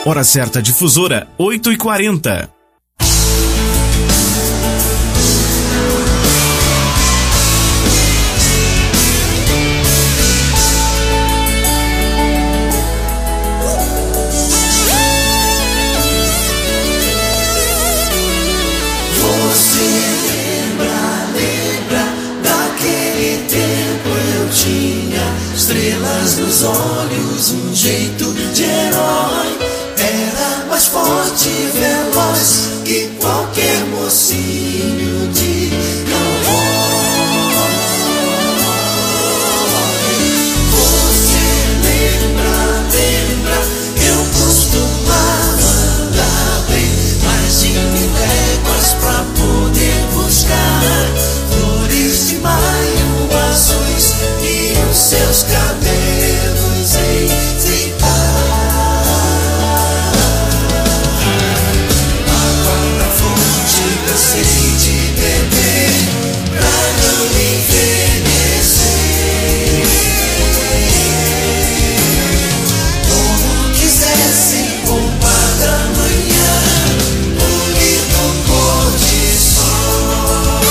Hora certa difusora, 8h40. Estrelas nos olhos, um jeito de herói. Era mais forte e veloz que qualquer mocinho de cowboy. Você lembra, eu costumava andar bem mais de 1000 léguas pra poder buscar flores de maio azuis e os seus cabelos enfeitar. Água da fonte cansei de beber pra não envelhecer. Como quisesse poupar da manhã, unir no pôr de sol.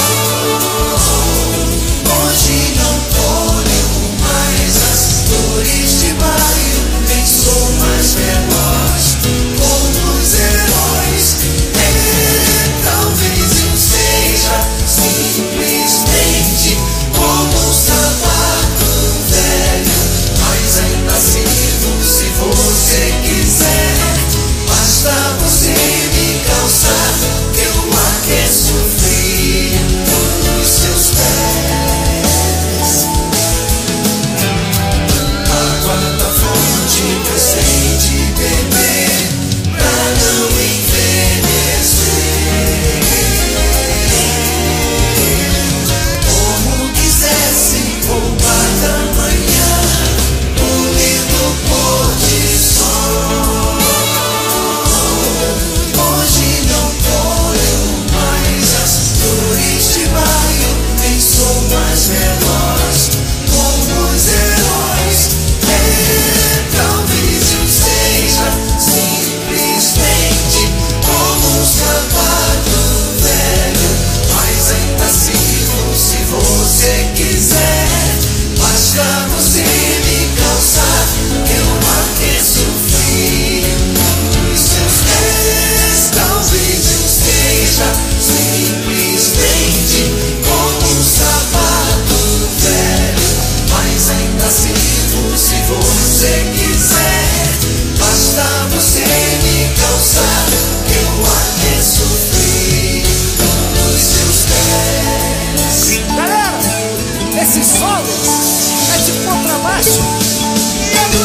Hoje não colho mais as flores de maio, nem sou mais veloz como os heróis. Talvez eu seja simplesmente como um sapato velho, mas ainda sirvo se você quiser. Basta você me calçar, que eu aqueço o frio dos seus pés. Água da fonte cansei de beber pra não envelhecer. Como quisesse poupar da manhã, unir no pôr de sol. Hoje não colho mais as flores de maio, nem sou mais veloz como os heróis. Talvez eu seja simplesmente como um sapato velho, mas ainda sirvo se você quiser. Basta você me calçar, que eu aqueço o frio dos seus pés. Talvez eu seja simplesmente como um sapato velho, mas ainda sirvo se você quiser. Basta você me calçar, que eu aqueço o frio dos seus pés. Galera, esse solo é de contrabaixo e é do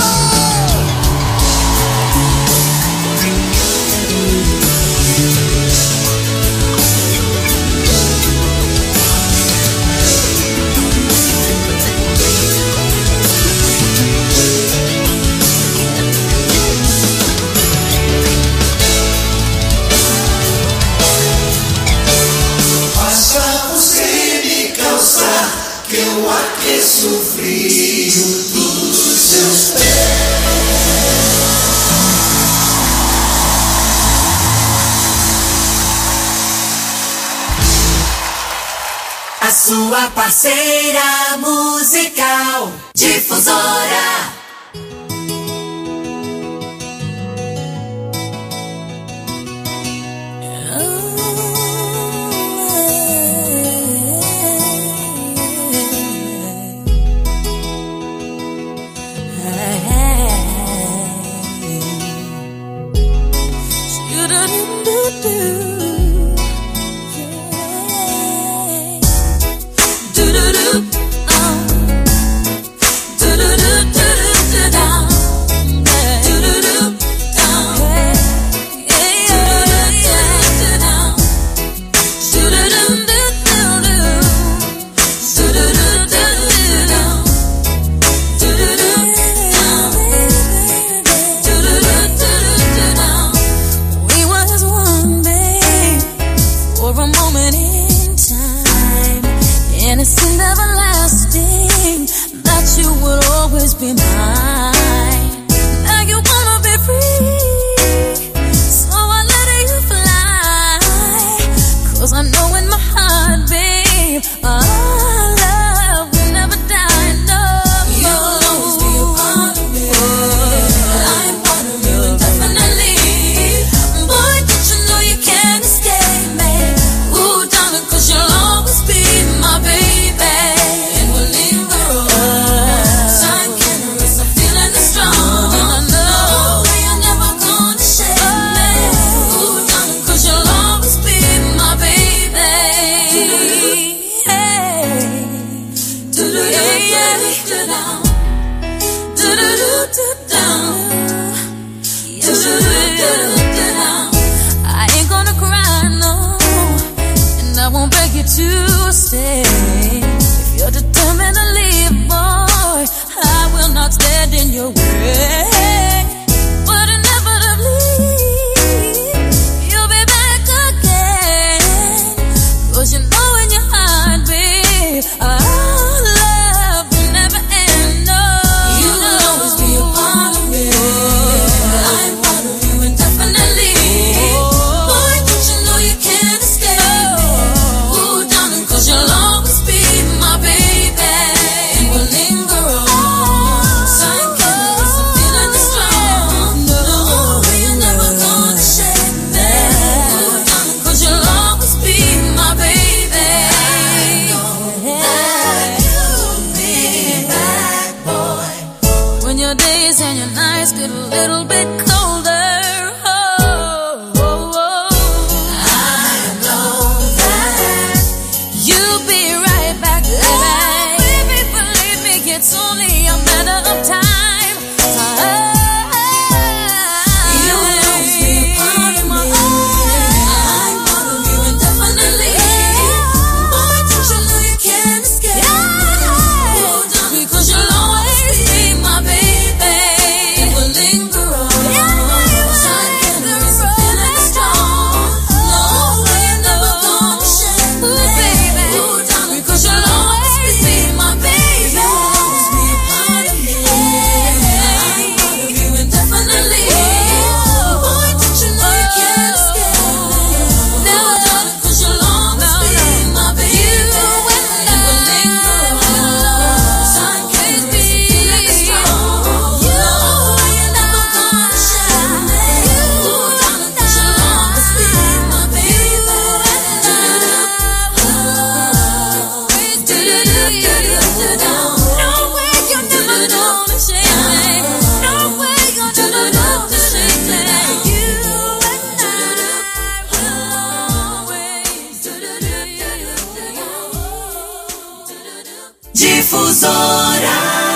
Basta você me calçar, que eu aqueço o frio dos seus pés. A sua parceira musical, Difusora. be mine. Now you wanna be free. I ain't gonna cry, no, and I won't beg you to stay. If you're determined to leave, boy, I will not stand in your way. But inevitably, you'll be back again. 'Cause you know in your heart, babe, our love will never end, no. You will always be a part of me. I'm part of you indefinitely. Boy, don't you know you can't escape me? Ooh, darling, 'cause you'll always be my baby. You will linger on. Sun candles, I'm feeling it strong. No, you're never gonna shake me. Ooh, darling, 'cause you'll always be my baby. That you'll be back, boy. When your days and your nights get a little bit colder, I know that you'll be right back, baby. Believe me, it's only a matter of time. You will always be a part of me. I'm part of you indefinitely. Boy, don't you know you can't escape? Oh, darling, because you'll always be my baby. You will linger on. Sun candles, I'm feeling it strong. No, you're never gonna shake me, baby. Oh, darling, because you'll always be my baby. You'll always be a part of me. I'm part of you indefinitely. Boy, don't you know you can't escape? Never, darling, 'cause you'll always be my baby. You will linger on. Sun candles, I'm feeling it strong. No, you're never gonna shake me. Oh, darling, 'cause you'll always be my baby. No way you're never gonna shake me. No way you're never gonna shake me. You and I will always. Difusora.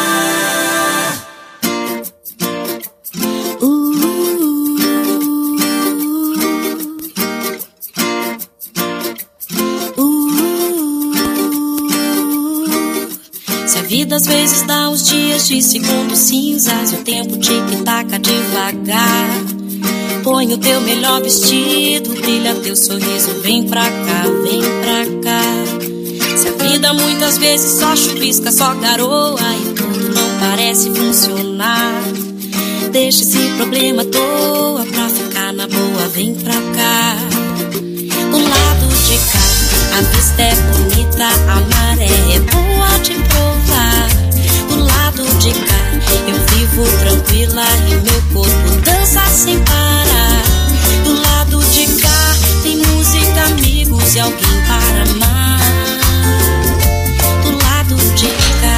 Se a vida às vezes dá uns dias de segundos cinzas e o tempo tic-taca devagar, põe o teu melhor vestido, brilha teu sorriso, vem pra cá, vem pra cá. Se a vida muitas vezes só chuvisca, só garoa e tudo não parece funcionar, deixa esse problema à toa pra ficar na boa, vem pra cá. Do lado de cá, a vista é bonita, a maré é boa de provar. Do lado de cá, eu vivo tranquila e meu corpo dança sem parar. Do lado de cá, tem música, amigos e alguém para amar. Do lado de cá,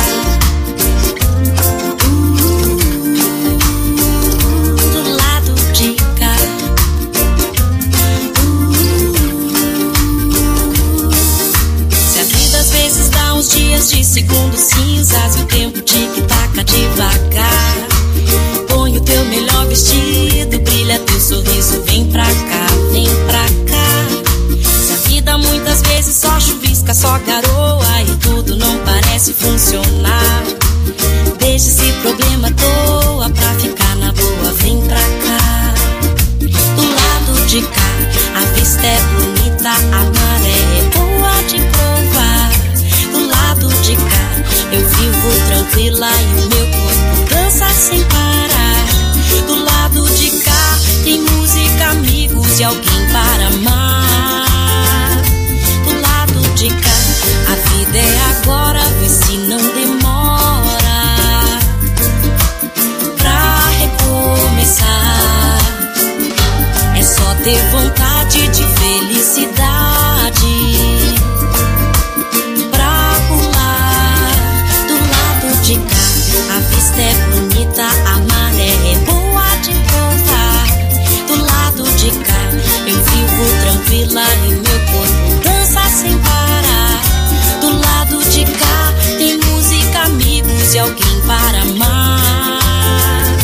do lado de cá. Se a vida às vezes dá uns dias de segundos cinzas e o tempo tic-taca devagar, põe o teu melhor vestido, brilha teu sorriso, vem pra cá, vem pra cá. Se a vida muitas vezes só chuvisca, só garoa e tudo não parece funcionar, deixa esse problema à toa pra ficar na boa, vem pra cá. Do lado de cá, a vista é bonita, a maré é boa de provar. Do lado de cá, eu vivo tranquila e o meu corpo dança sem parar. Do lado de cá, tem música, amigos e alguém para amar. Do lado de cá, a vida é agora, vê se não demora pra recomeçar. É só ter vontade de felicidade pra pular. Do lado de cá, a vista é bonita, a maré é boa de provar. Do lado de cá, eu vivo tranquila e meu corpo dança sem parar. Do lado de cá, tem música, amigos e alguém para amar.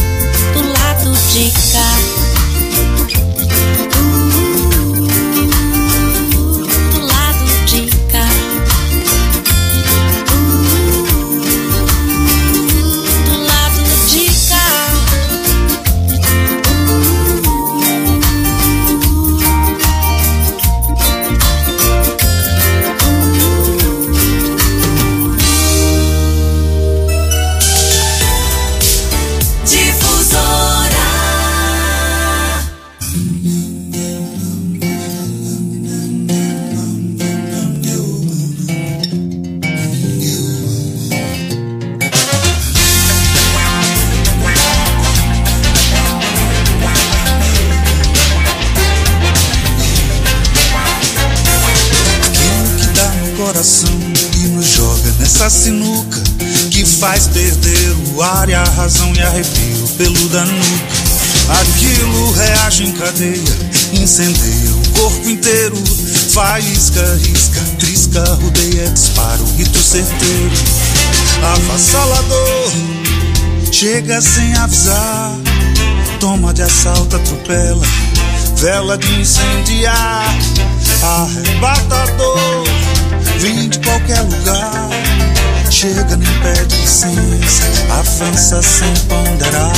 coração e nos joga nessa sinuca que faz perder o ar e a razão e arrepio pelo da nuca. Aquilo reage em cadeia, incendeia o corpo inteiro, faísca, risca, trisca, rodeia, disparo, rito certeiro. Avassalador, chega sem avisar, toma de assalto, atropela, vela de incendiar. Arrebatador, vem de qualquer lugar, chega, nem pede licença, avança sem ponderar.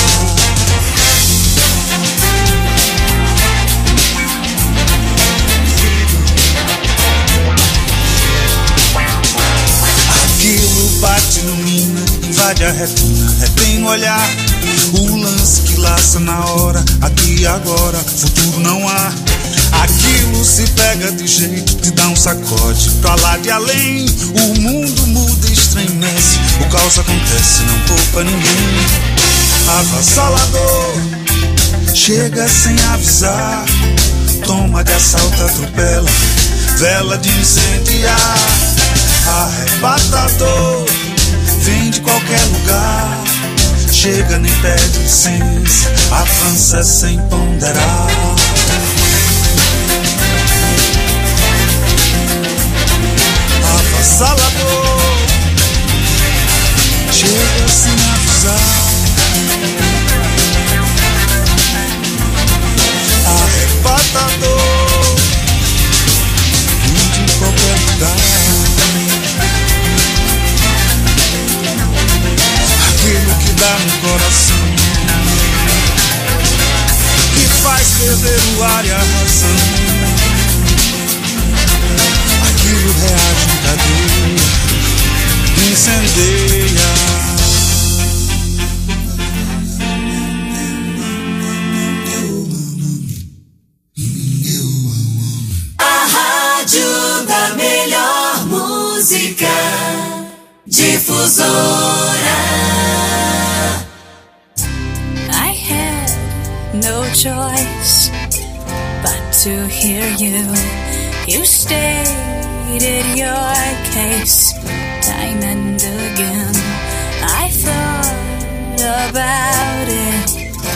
Aquilo bate, ilumina, invade a retina, retém no olhar, o lance que laça na hora, aqui e agora, futuro não há. Aquilo se pega de jeito, te dá um sacode pra lá de além. O mundo muda e estremece, o caos acontece, não poupa ninguém. Avassalador, chega sem avisar, toma de assalto, atropela, vela de incendiar. Arrebatador, vem de qualquer lugar, chega, nem pede licença, avança sem ponderar. Avassalador, chega sem avisar, arrebatador, vem de qualquer lugar. Aquilo que dá no coração, que faz perder o ar e a razão. Aquilo reage em cadeia, incendeia. A rádio da melhor música, Difusora. I had no choice but to hear you. You stated your case time and again. I thought about it.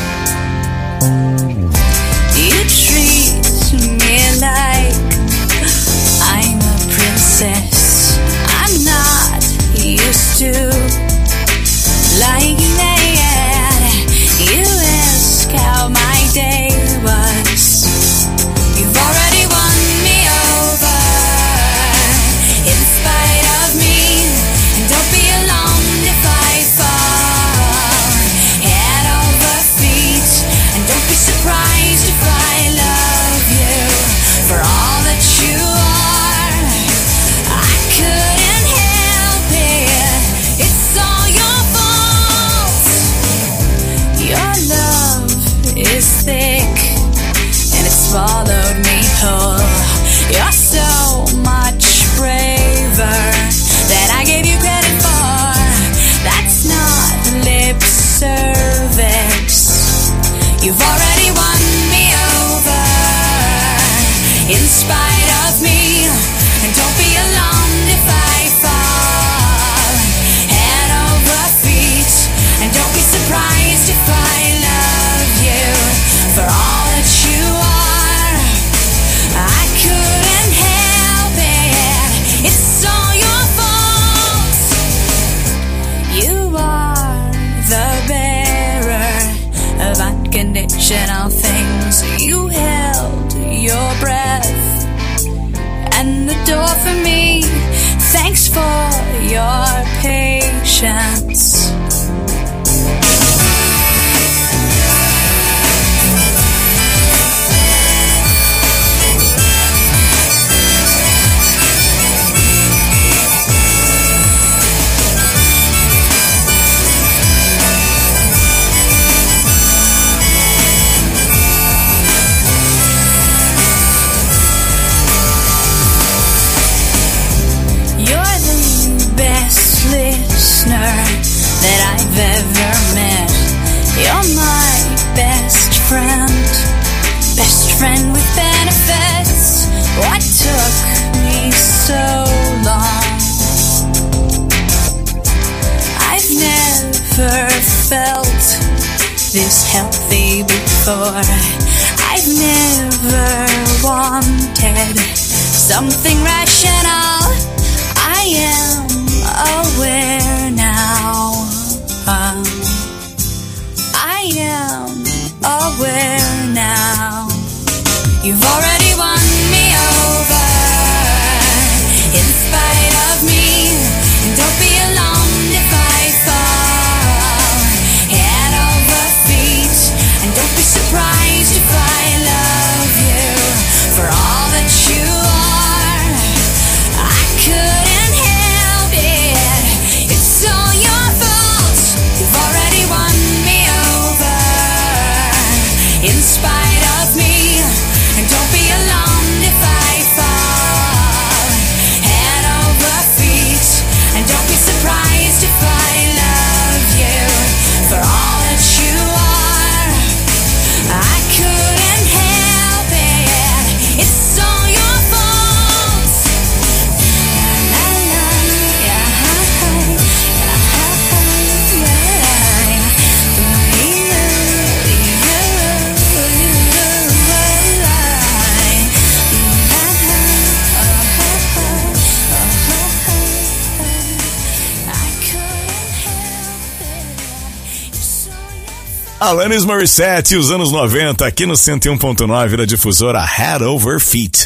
You treat me like I'm a princess. I'm not used to lying there. You ask how my day was. You've already won me over, in spite of me. And don't be alarmed if I fall head over feet. And don't be surprised if I love you for all that you are. I couldn't help it, it's all your fault. Your love is thick and it swallowed me whole. You're so much braver than I gave you credit for. That's not lip service. You've already won me over, in spite of me. And don't be alarmed if I fall head over feet. And don't be surprised if I love you for all that you are. I couldn't help it, it's all your fault. You are the bearer of unconditional things. You held your breath and the door for me. Thanks for your patience. You're the best listener that I've ever met. You're my best friend with benefits. What took me so long this healthy before. I've never wanted something rational. I am aware now. I am aware now. You've already won me over in spite of me. And don't be alarmed if I fall head over feet. And don't be surprised if I love you for all that you are. I couldn't help it. It's all your fault. You've already won me over in spite of me. And don't be alarmed if I fall head over feet. And don't be surprised if I love you for all that you are. I couldn't help it. It's all your fault. La, la, Alanis Morissette, os anos 90, aqui no 101.9 da Difusora Head Over Feet.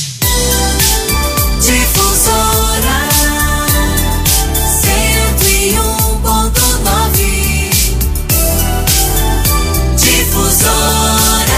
Difusora 101.9. Difusora.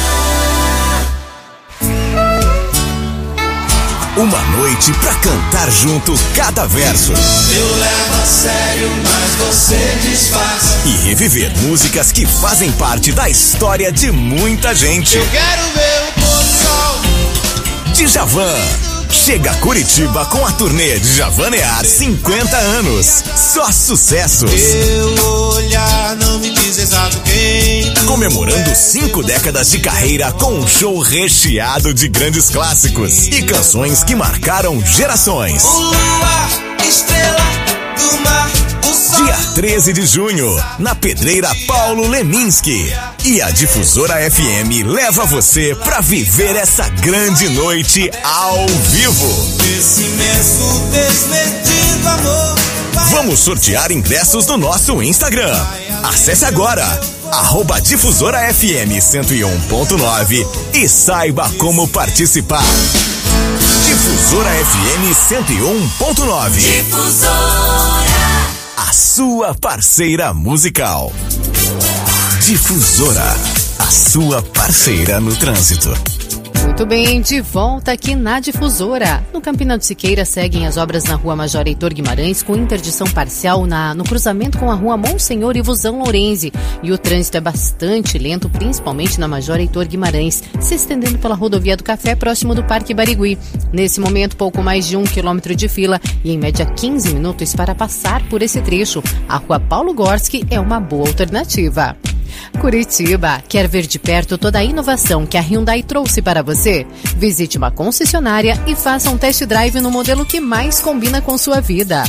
Uma noite pra cantar junto cada verso. Eu levo a sério, mas você disfarça. E reviver músicas que fazem parte da história de muita gente. Eu quero ver o pôr do sol. Djavan chega a Curitiba com a turnê Djavanear 50 anos. Só sucessos. Teu olhar não me diz exato quem tu Comemorando és. 5 décadas de carreira com um show recheado de grandes clássicos e canções que marcaram gerações. O luar, estrela do mar, o sol. Dia 13 de junho, na Pedreira Paulo Leminski. E a Difusora FM leva você pra viver essa grande noite ao vivo. Esse imenso desmedido amor. Vamos sortear ingressos no nosso Instagram. Acesse agora, @Difusora FM 101.9 e saiba como participar. Difusora FM 101.9. Difusora. A sua parceira musical. Difusora, a sua parceira no trânsito. Muito bem, de volta aqui na Difusora. No Campina do Siqueira seguem as obras na Rua Major Heitor Guimarães com interdição parcial no cruzamento com a Rua Monsenhor Ivuzão Lourenzi. E o trânsito é bastante lento, principalmente na Major Heitor Guimarães, se estendendo pela Rodovia do Café, próximo do Parque Barigui. Nesse momento, pouco mais de 1 quilômetro de fila e em média 15 minutos para passar por esse trecho. A Rua Paulo Gorski é uma boa alternativa. Curitiba, quer ver de perto toda a inovação que a Hyundai trouxe para você? Visite uma concessionária e faça um test drive no modelo que mais combina com sua vida.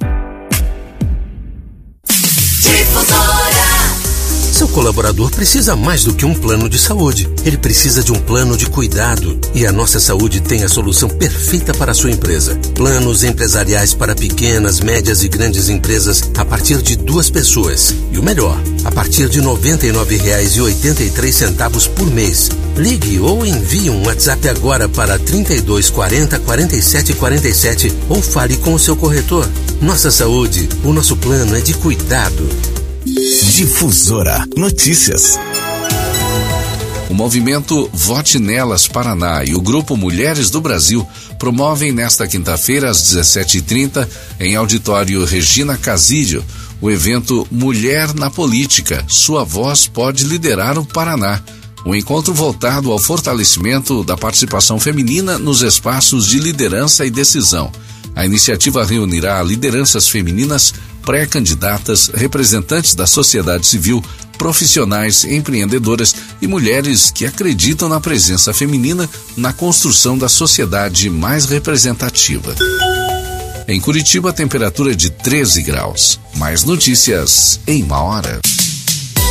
Difusora. Seu colaborador precisa mais do que um plano de saúde. Ele precisa de um plano de cuidado. E a Nossa Saúde tem a solução perfeita para a sua empresa. Planos empresariais para pequenas, médias e grandes empresas a partir de 2 pessoas. E o melhor, a partir de R$ 99,83 por mês. Ligue ou envie um WhatsApp agora para 3240 47 47 ou fale com o seu corretor. Nossa Saúde, o nosso plano é de cuidado. Difusora Notícias. O movimento Vote Nelas Paraná e o Grupo Mulheres do Brasil promovem nesta quinta-feira às 17h30 em auditório Regina Casídio o evento Mulher na Política, sua voz pode liderar o Paraná. Um encontro voltado ao fortalecimento da participação feminina nos espaços de liderança e decisão. A iniciativa reunirá lideranças femininas, pré-candidatas, representantes da sociedade civil, profissionais, empreendedoras e mulheres que acreditam na presença feminina na construção da sociedade mais representativa. Em Curitiba, a temperatura é de 13 graus. Mais notícias em 1 hora.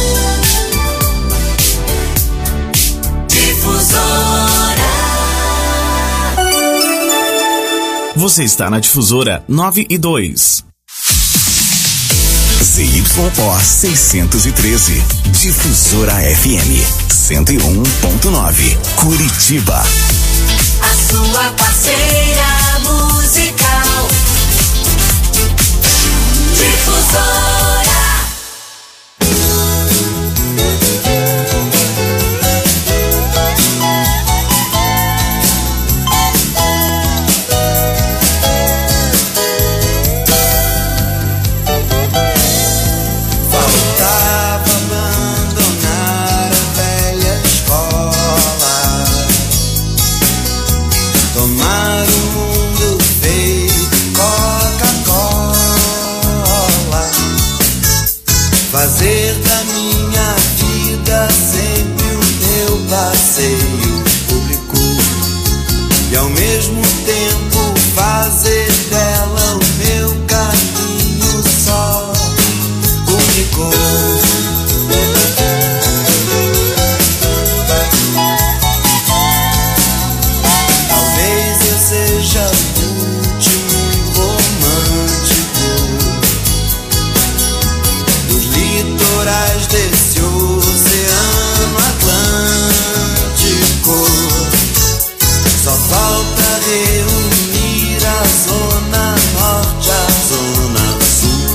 Você está na Difusora 9 e 2. ZYO 613, Difusora FM 101.9, Curitiba. A sua parceira musical. Difusora. Fazer da minha vida sempre o meu passeio público e ao mesmo tempo fazer dela o meu caminho só único. Talvez eu seja o último romântico dos litorais desse oceano Atlântico. Só falta reunir a zona norte à zona sul,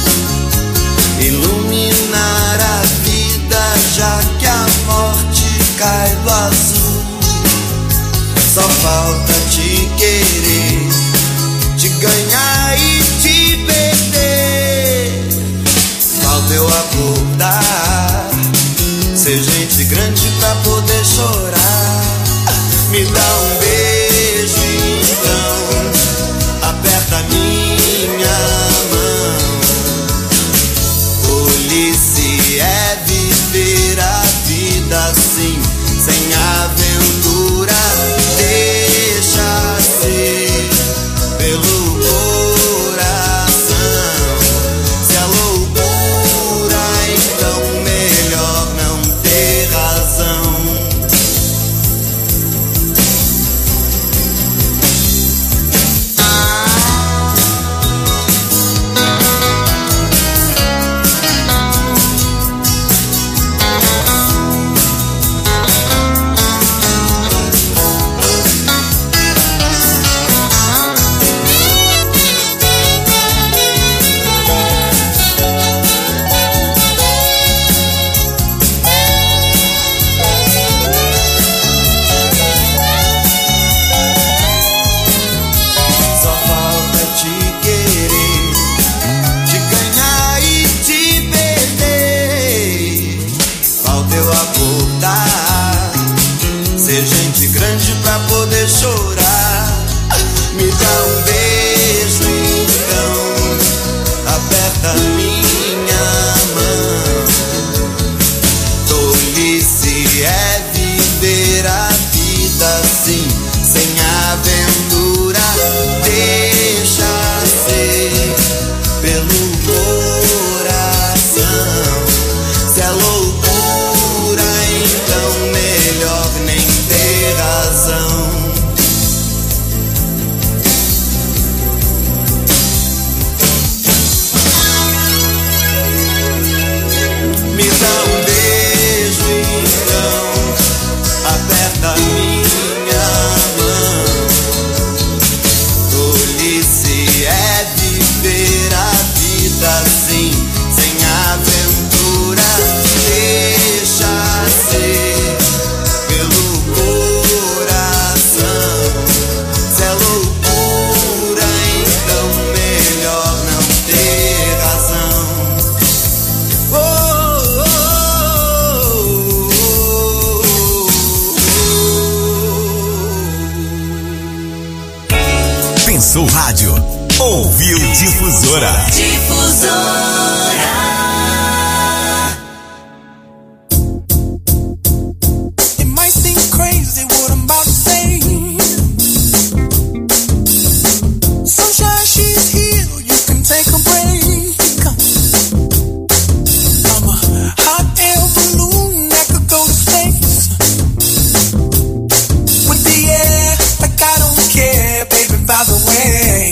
iluminar a vida já que a morte cai do azul. Só falta te querer, te ganhar e te perder. Falta eu acordar, ser gente grande pra poder chorar. Me dá um beijo então, aperta minha mão. Police é viver a vida assim, sem aventura. Deixa ser pelo coração. Se é loucura, então melhor não ter razão. Só falta te querer, te ganhar e te perder. Falta eu acordar, ser gente grande pra poder chorar. Me dá um beijo então, aperta minha mão. Tolice é viver a vida assim, sem aventura. Deixa ser pelo coração. Se é loucura, então melhor nem ter razão. Me dá um beijo então, aperta minha mão. Tolice é viver a vida assim, sem aventura. Deixa ser pelo coração. Se é loucura, então melhor não ter razão. Oh, oh, oh. Pensou rádio, ouviu Difusora. Difusora. It might seem crazy what I'm about to say. Sunshine, she's here, you can take a break. I'm a hot air balloon that could go to space. With the air, like I don't care, baby, by the way.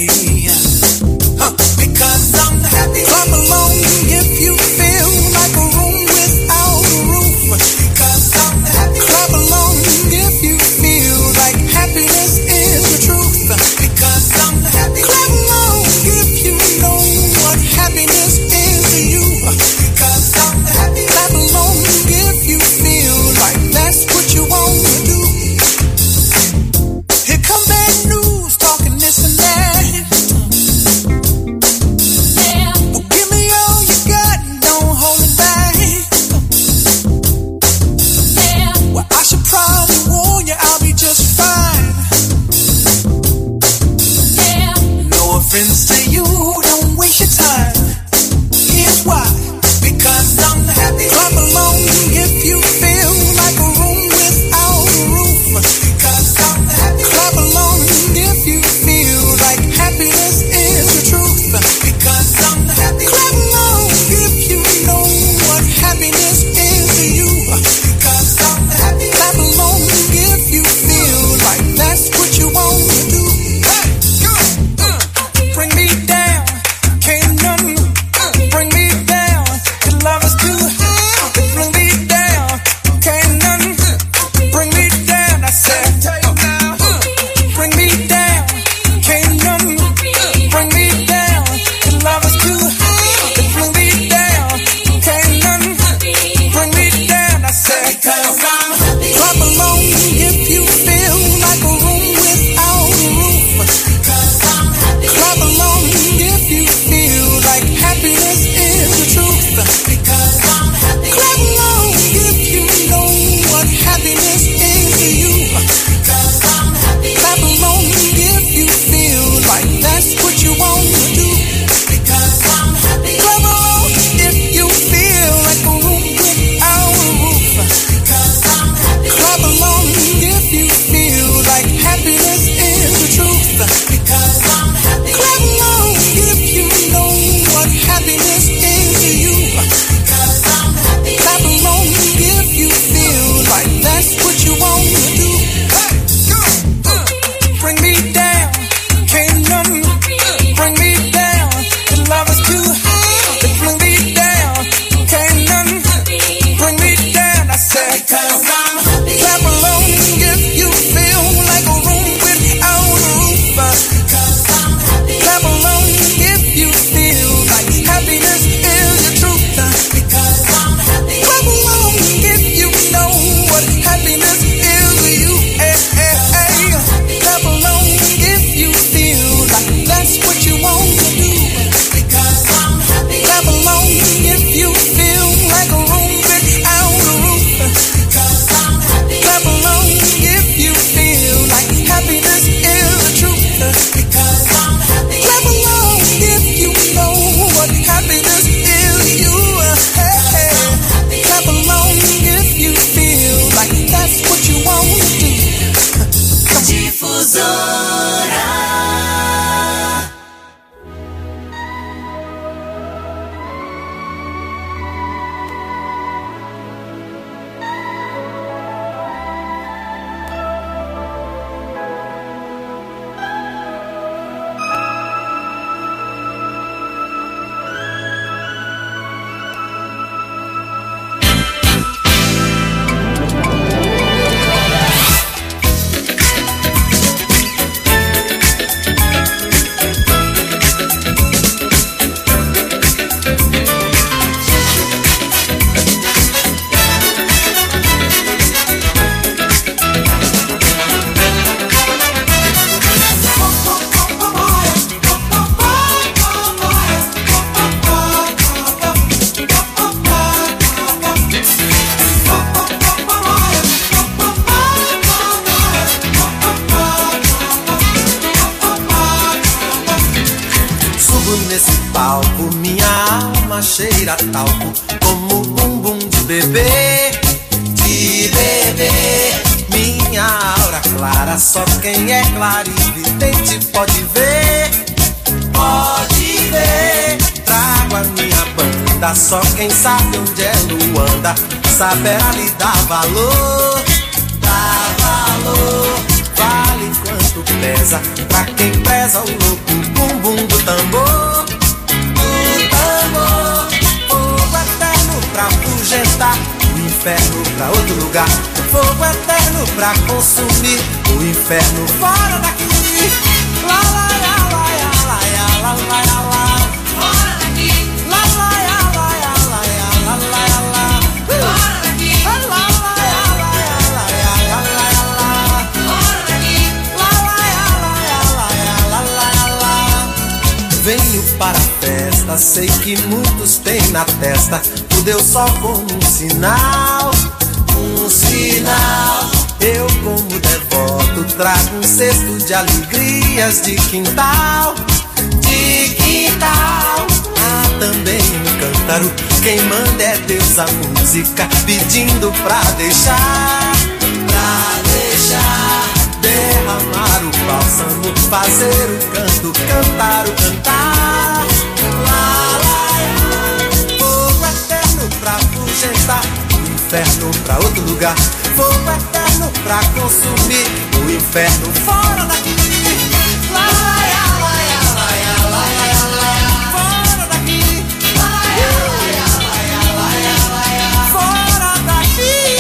cheira talco como bumbum de bebê. De bebê, minha aura clara, só quem é clarividente pode ver. Pode ver, trago a minha banda, só quem sabe onde é Luanda saberá lhe dar valor. Dá valor, vale quanto pesa, pra quem preza o louco bumbum do tambor. Do tambor, fogo eterno pra afugentar, o inferno pra outro lugar. Fogo eterno pra consumir, o inferno fora daqui. Lá, lá, lá, lá, lá, lá, lá, lá, lá. Fora daqui. Lá, lá, lá, lá, lá, lá, lá, lá, lá. Fora daqui. Lá, lá, lá, lá, lá, lá, lá, lá. Fora daqui. Lá, lá, lá, lá, lá, lá, lá. Venho para a festa, sei que muitos têm na testa o Deus Sol como um sinal. Um sinal, eu como devoto trago um cesto de alegrias de quintal. De quintal, há também um cântaro, quem manda é Deus a música, pedindo pra deixar. Pra deixar, derramar o bálsamo, fazer o canto, cantar o cantar. Lá, lá, fogo eterno pra afugentar, inferno pra outro lugar. Fogo eterno pra consumir, o inferno fora daqui. Lá, lá, lá, lá, lá, lá, lá, fora daqui. Lá, lá, lá, lá, lá, fora daqui.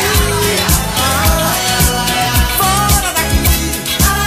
Fora daqui.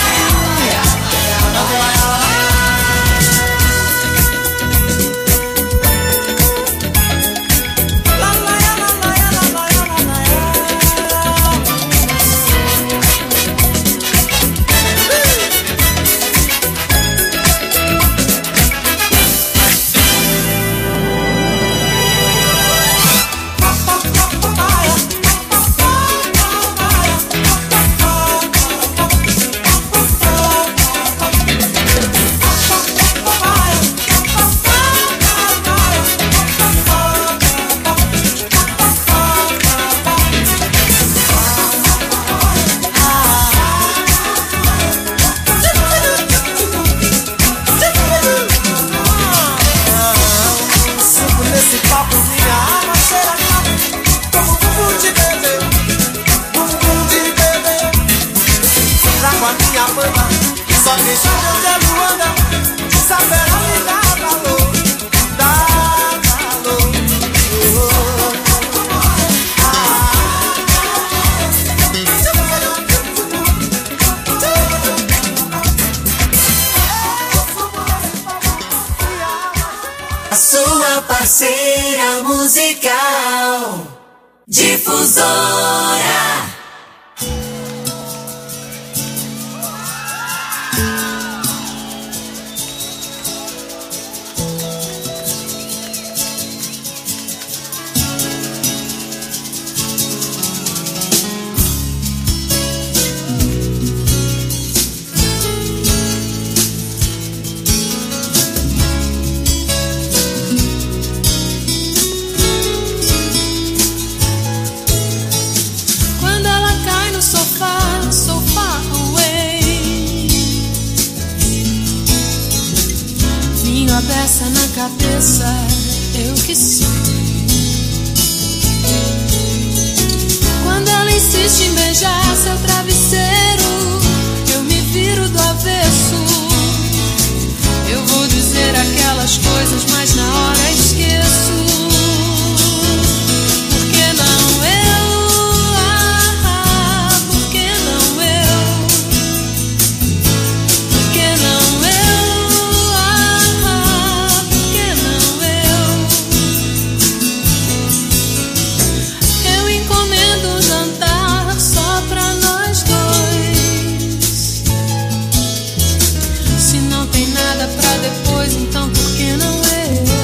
Só quem sabe onde é Luanda saberá me dar valor. Dar valor. A sua parceira musical Difusora. Peça na cabeça, eu que sei. Quando ela insiste em beijar seu travesseiro, eu me viro do avesso. Eu vou dizer aquelas coisas, mas na hora esqueço. Por que não eu? Por que não eu? Por que não eu? Então por que não eu?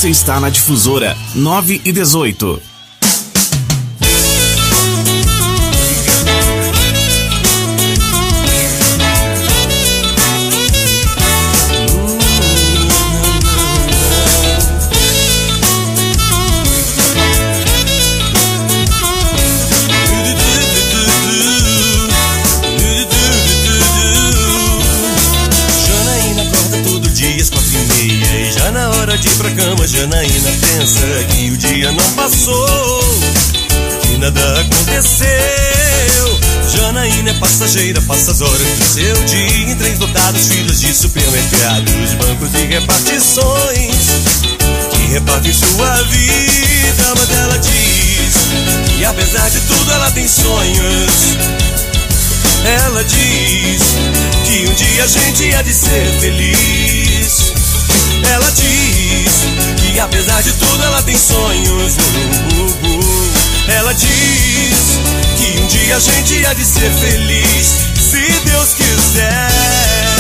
Você está na Difusora 9 e 18. De ir pra cama, Janaína pensa que o dia não passou, que nada aconteceu. Janaína é passageira, passa as horas do seu dia em trens lotados, filas de supermercados, bancos e repartições que repartem sua vida. Mas ela diz que apesar de tudo ela tem sonhos. Ela diz que um dia a gente há de ser feliz. Ela diz que apesar de tudo ela tem sonhos. Ela diz que um dia a gente há de ser feliz, se Deus quiser.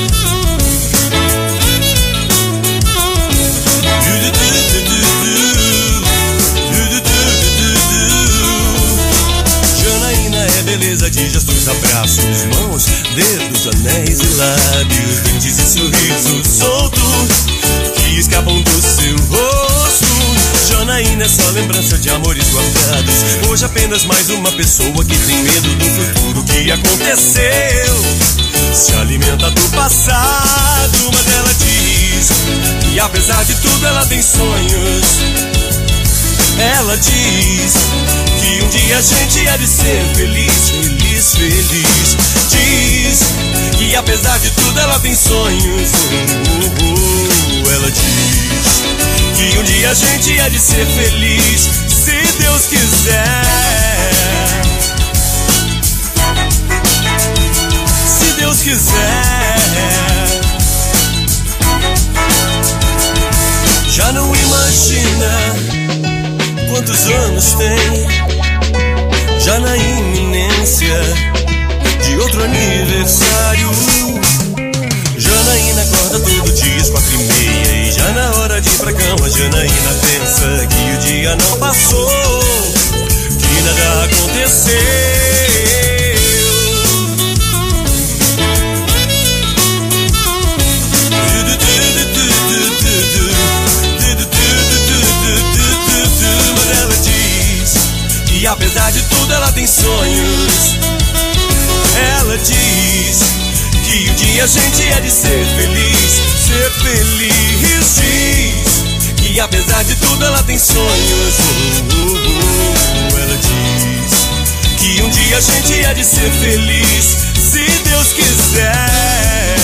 Janaína é beleza de gestos, abraços, mãos, dedos, anéis e lábios, dentes e sorrisos soltos que escapam do seu rosto. Janaína é só lembrança de amores guardados. Hoje apenas mais uma pessoa que tem medo do futuro que aconteceu. Se alimenta do passado, mas ela diz que apesar de tudo ela tem sonhos. Ela diz que um dia a gente há de ser feliz, feliz, feliz. Diz que apesar de tudo ela tem sonhos. Ela diz que um dia a gente há de ser feliz, se Deus quiser. Se Deus quiser. Já não imagina quantos anos tem, já na iminência de outro aniversário. Janaína acorda todo dia às 4:30 e já na hora de ir pra cama Janaína pensa que o dia não passou, que nada aconteceu. Mas ela diz que apesar de tudo ela tem sonhos. Ela diz que um dia a gente há de ser feliz, ser feliz. Diz que apesar de tudo ela tem sonhos. Ela diz que um dia a gente há de ser feliz, se Deus quiser.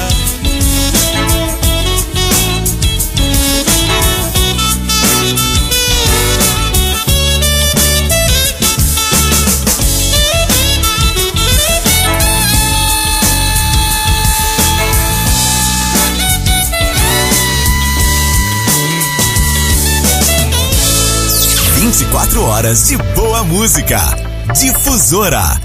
Quatro horas de boa música. Difusora.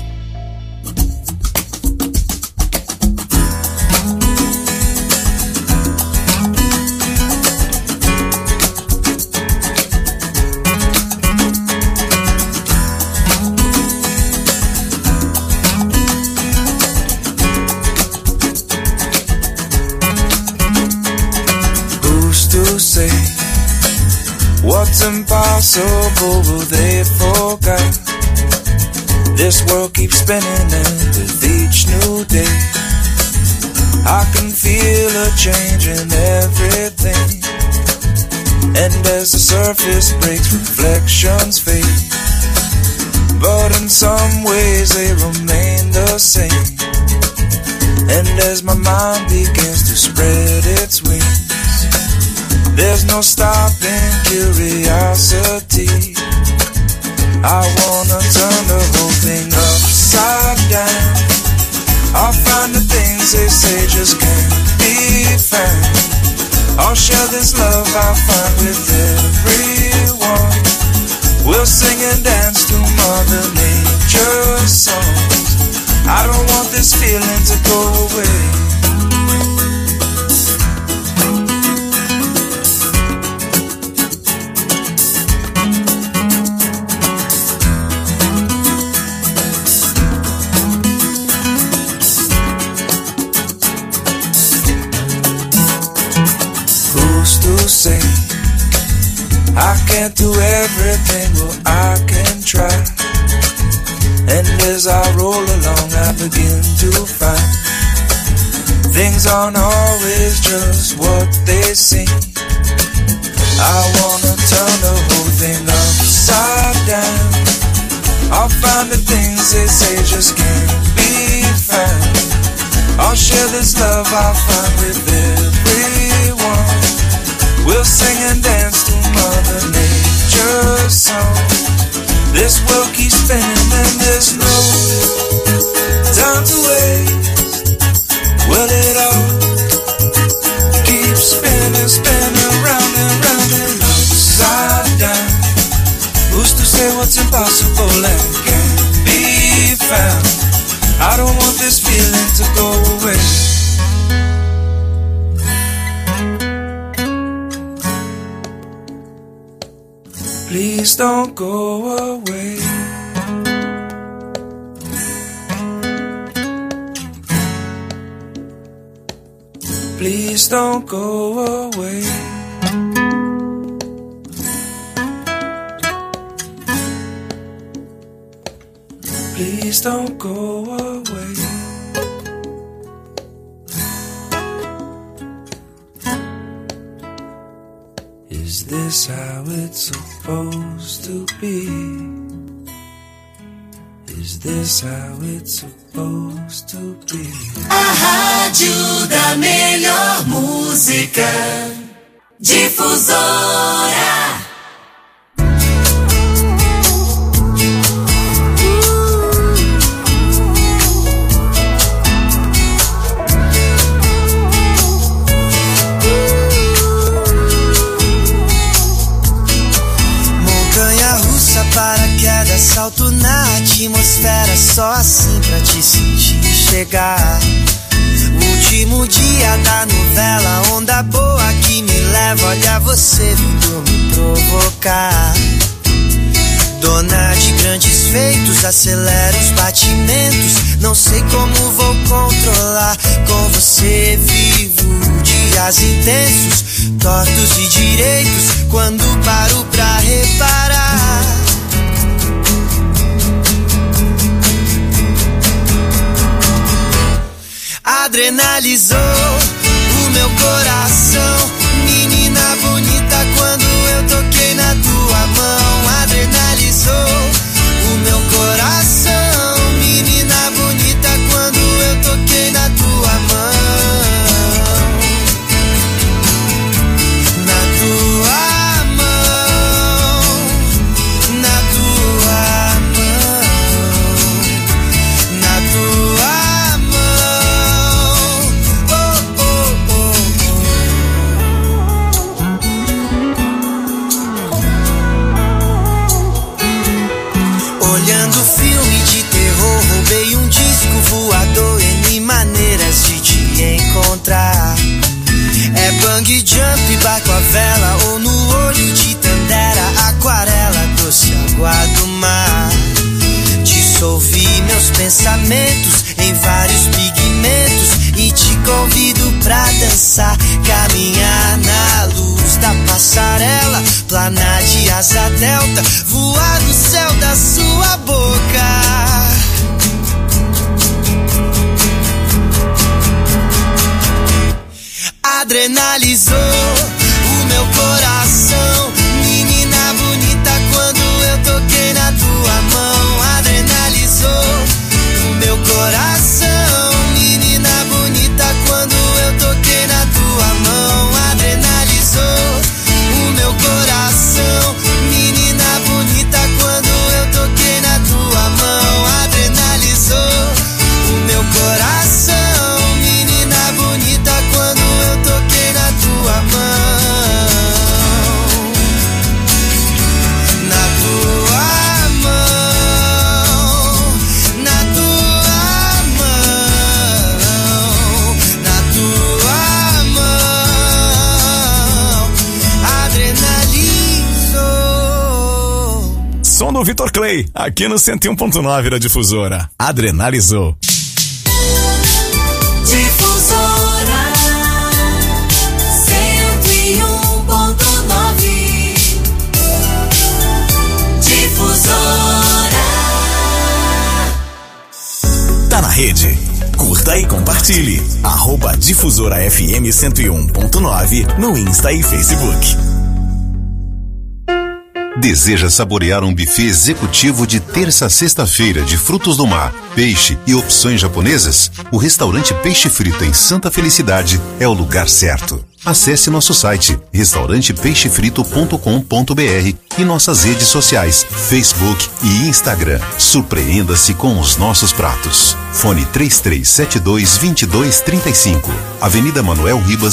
Who's to say what's impossible will they forget? This world keeps spinning and with each new day I can feel a change in everything. And as the surface breaks, reflections fade, but in some ways they remain the same. And as my mind begins to spread its wings, there's no stopping curiosity. I wanna turn the whole thing upside down. I'll find the things they say just can't be found. I'll share this love I find with everyone. We'll sing and dance to Mother Nature's songs. I don't want this feeling to go away. say I can't do everything, well I can try. And as I roll along I begin to find things aren't always just what they seem. I wanna turn the whole thing upside down. I'll find the things they say just can't be found. I'll share this love I find with everyone. We'll sing and dance to Mother Nature's song. This world keeps spinning and there's no time to waste. Well, it all keeps spinning, spinning round and round and upside down. Who's to say what's impossible and can't be found? I don't want this feeling to go away. Please don't go away. Please don't go away. Please don't go away. Is this how it's supposed to be? Is this how it's supposed to be? A rádio da melhor música, Difusora. Salto na atmosfera, só assim pra te sentir chegar. Último dia da novela, onda boa que me leva. Olha você vindo me provocar. Dona de grandes feitos, acelera os batimentos. Não sei como vou controlar. Com você vivo dias intensos, tortos e direitos. Quando paro pra reparar, adrenalizou o meu coração. Menina bonita, quando eu toquei na tua mão. Adrenalizou o meu coração. Menina bonita, quando eu toquei na tua mão. Na tua mão, na tua mão, na tua voador, N maneiras de te encontrar. É bang jump, barco a vela, ou no olho de Tandera, aquarela, doce água do mar. Dissolvi meus pensamentos em vários pigmentos e te convido pra dançar. Caminhar na luz da passarela, planar de asa delta, voar no céu da sua boca. Adrenalizou o meu coração. Menina bonita, quando eu toquei na tua mão. Adrenalizou o meu coração. Menina bonita, quando eu toquei na tua mão. Adrenalizou o meu coração. Menina bonita, quando eu toquei na tua mão. Adrenalizou o meu coração. Menina bonita, quando eu toquei na tua mão. Na tua mão, na tua mão, na tua mão. Adrenalizou. Som do Vitor Clay, aqui no 101.9 da Difusora. Adrenalizou. Difusora 101.9. rede. Curta e compartilhe. @Difusora FM 101.9 no Insta e Facebook. Deseja saborear um buffet executivo de terça a sexta-feira de frutos do mar, peixe e opções japonesas? O restaurante Peixe Frito em Santa Felicidade é o lugar certo. Acesse nosso site restaurantepeixefrito.com.br e nossas redes sociais, Facebook e Instagram. Surpreenda-se com os nossos pratos. Fone 3372-2235. Avenida Manuel Ribas,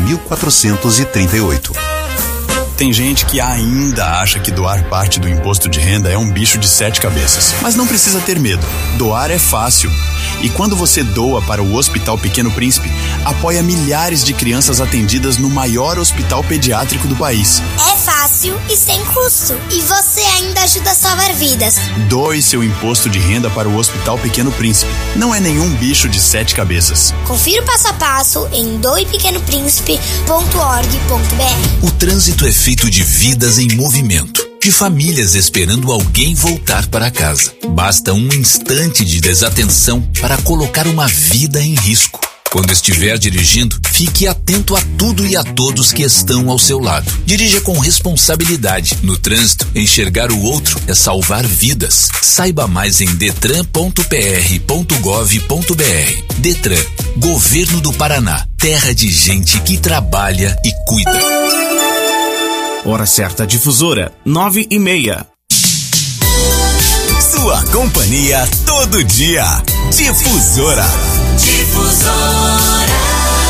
5438. Tem gente que ainda acha que doar parte do imposto de renda é um bicho de 7 cabeças. Mas não precisa ter medo. Doar é fácil. E quando você doa para o Hospital Pequeno Príncipe, apoia milhares de crianças atendidas no maior hospital pediátrico do país. É fácil e sem custo. E você ainda ajuda a salvar vidas. Doe seu imposto de renda para o Hospital Pequeno Príncipe. Não é nenhum bicho de 7 cabeças. Confira o passo a passo em doepequenopríncipe.org.br. O trânsito é feito de vidas em movimento, de famílias esperando alguém voltar para casa. Basta um instante de desatenção para colocar uma vida em risco. Quando estiver dirigindo, fique atento a tudo e a todos que estão ao seu lado. Dirija com responsabilidade. No trânsito, enxergar o outro é salvar vidas. Saiba mais em detran.pr.gov.br. Detran, Governo do Paraná. Terra de gente que trabalha e cuida. Hora certa, Difusora, 9:30. Sua companhia todo dia. Difusora. Difusora.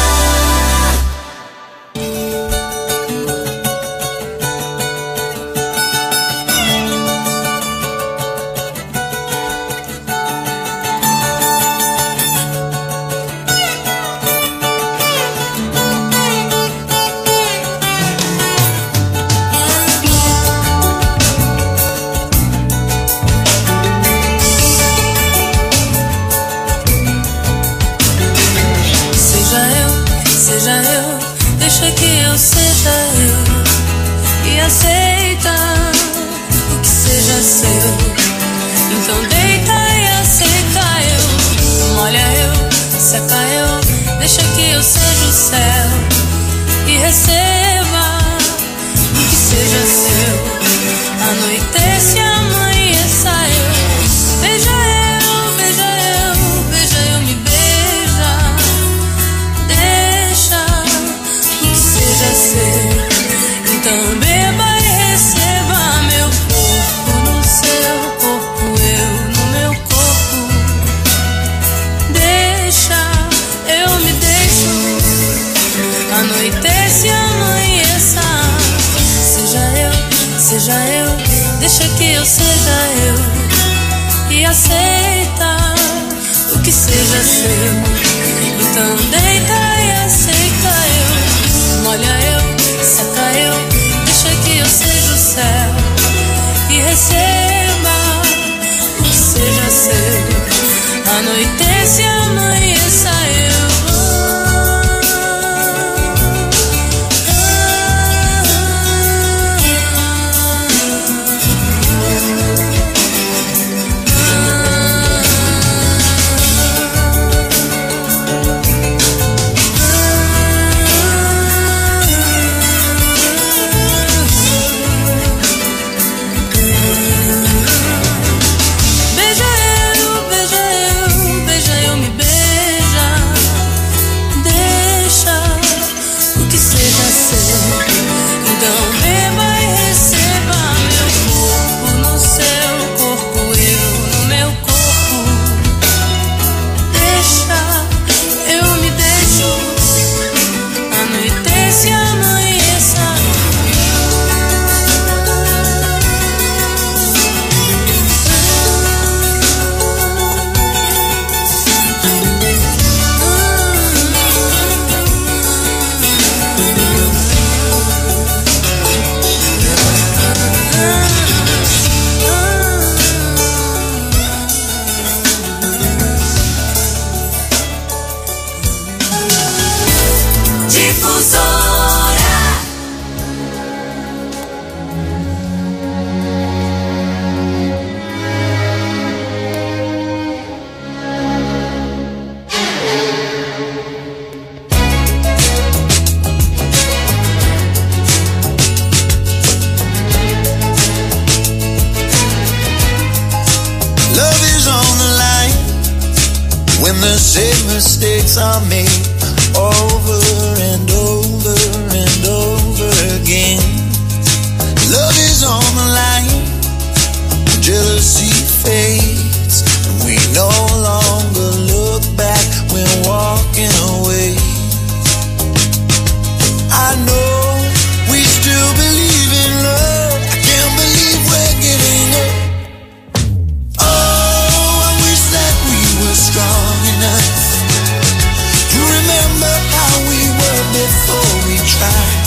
Aceita o que seja seu. Então deita e aceita eu. Molha eu, seca eu. Deixa que eu seja o céu e receba o que seja seu. Anoitece, amanheça eu. Beija eu, beija eu, beija eu, me beija. Deixa o que seja seu. Então beba e receba meu corpo no seu corpo, eu no meu corpo. Deixa, eu me deixo. Anoitece e amanheça. Seja eu, deixa que eu seja eu. E aceita o que seja seu. Então deita e aceita eu. Molha eu, seca eu. Que eu seja o céu e receba o que seja seu. Anoitece e amanheça eu. Beija eu, me beija. when the same mistakes are made over and over and over again. Love is on the line, jealousy fades, and we no longer look back when walking away. I know we still believe in love, I can't believe we're giving up. Oh, I wish that we were strong enough to remember how we were before we tried.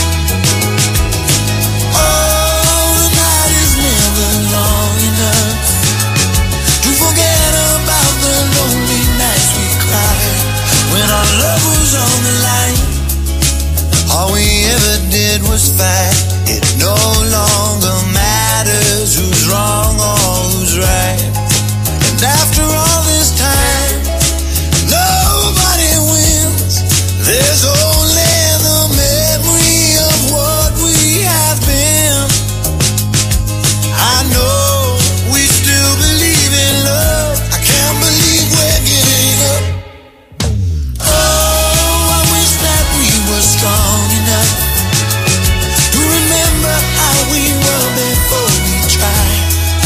Oh, the night is never long enough to forget about the lonely nights we cried when our love was on the line. All we ever did was fight. It no longer matters who's wrong or who's right. And after all this time, nobody wins. There's only the memory of what we have been. I know we still believe in love, I can't believe we're giving up. Oh, I wish that we were strong enough to remember how we were before we tried.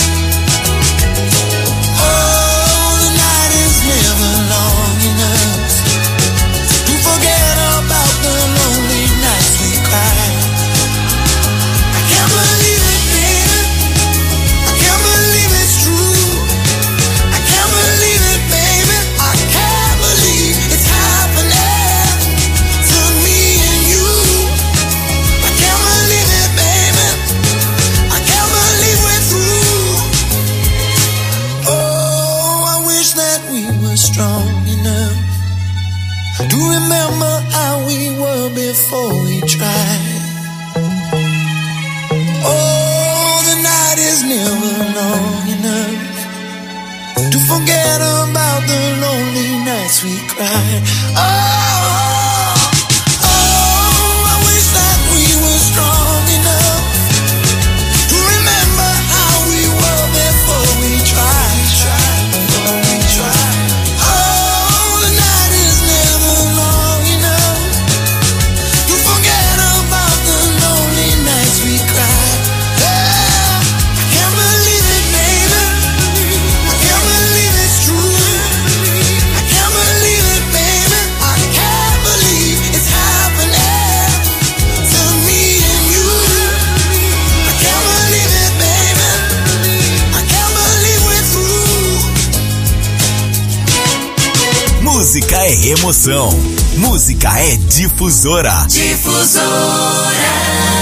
Oh, the night is never long enough to forget about the lonely nights we cried. I can't believe it, baby, I can't believe it's true. I can't believe it, baby, I can't believe it's happening to me and you. I can't believe it, baby, I can't believe we're through. Oh, I wish that we were strong enough to remember how we were before we tried. Oh, the night is never long enough to forget about the lonely nights we cried. Oh, I wish that we were strong enough to remember how we were before we tried. Oh, the night is never long enough to forget about the lonely nights we cried. Yeah, I can't believe it, baby, I can't believe it's true. I can't believe it, baby, I can't believe it's happening to me and you. I can't believe it, baby, I can't believe we're through. Música é emoção. Música é difusora. Difusora.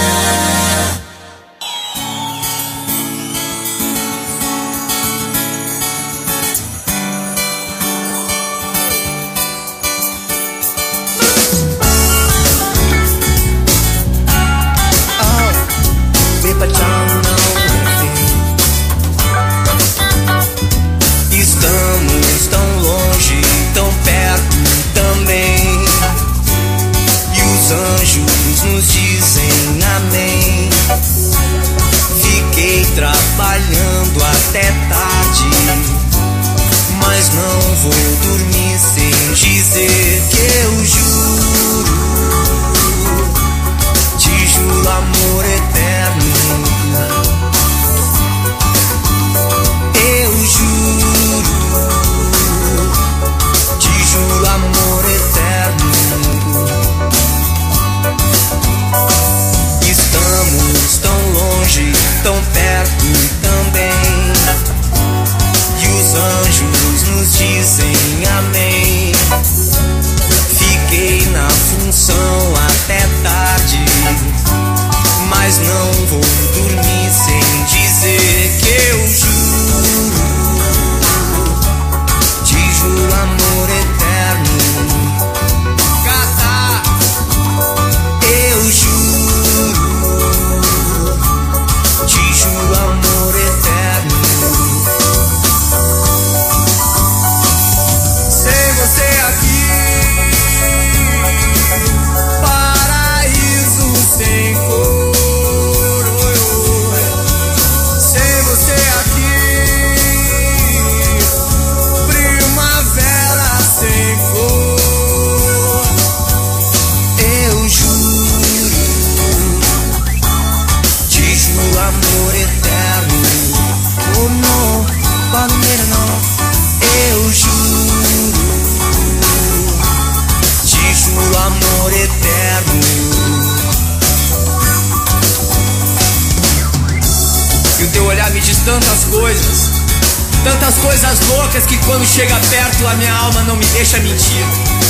Estamos tão longe, tão perto também. E os anjos nos dizem amém. Fiquei trabalhando até tarde, mas não vou dormir sem dizer que eu juro. Te juro amor eterno. Eu juro, te juro amor eterno. Estamos tão longe, tão perto também. E os anjos nos dizem amém. Fiquei na função até tarde, mas não no, palmeira não. Eu juro, te juro amor eterno. E o teu olhar me diz tantas coisas loucas que quando chega perto a minha alma não me deixa mentir.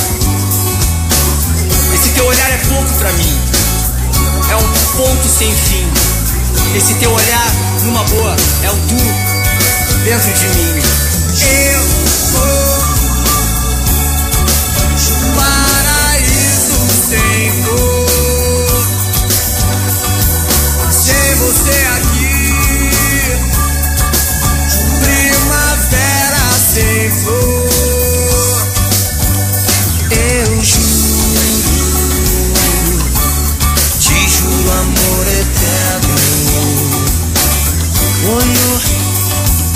Esse teu olhar é pouco pra mim, é um ponto sem fim. Esse teu olhar, numa boa, é um tu dentro de